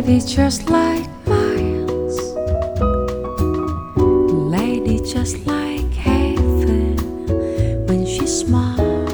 Lady just like miles, lady just like heaven when she smiles.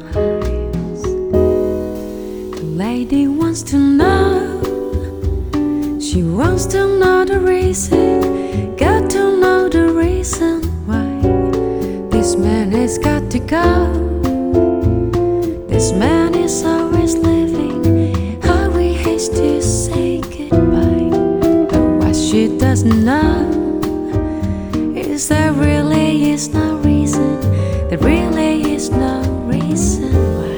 The lady wants to know, she wants to know the reason, got to know the reason why this man has got to go. This man is always living, how he hates to say goodbye. But what she doesn't know is there really is no reason, there really is no reason why.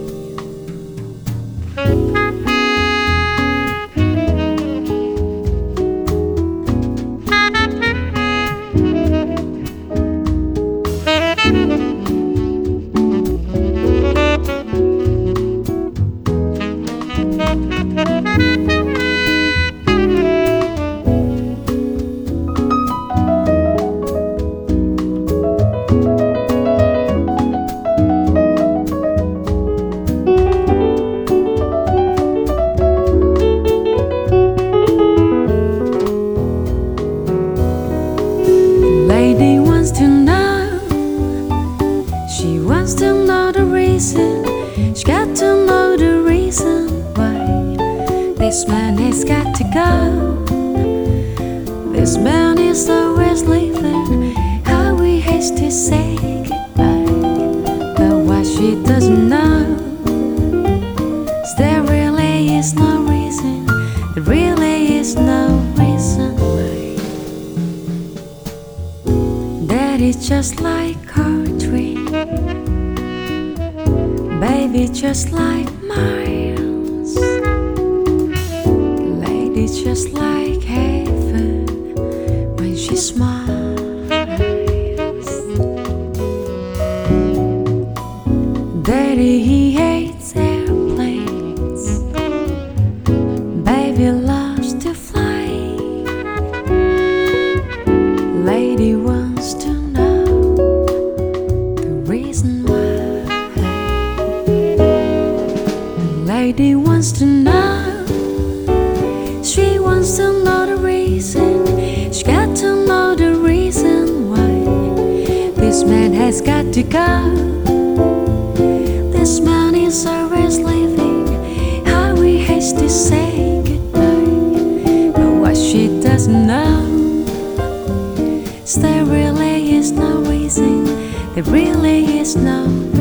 Lady wants to know, she wants to know the reason, she got to know the reason why this man has got to go. This man is always leaving, how he hates to say goodbye. But what she doesn't know is there really is no reason, there really is no reason why. Daddy just like her dream, baby just like miles, lady just like heaven when she smiles. Daddy he hates airplanes, baby loves to fly, lady wants to know the reason why. Lady wants to know, she wants to know the reason, she got to know the reason why this man has got to go. This man is always leaving, how he hates to say goodbye. But what she doesn't know is there really is no reason, there really is no reason.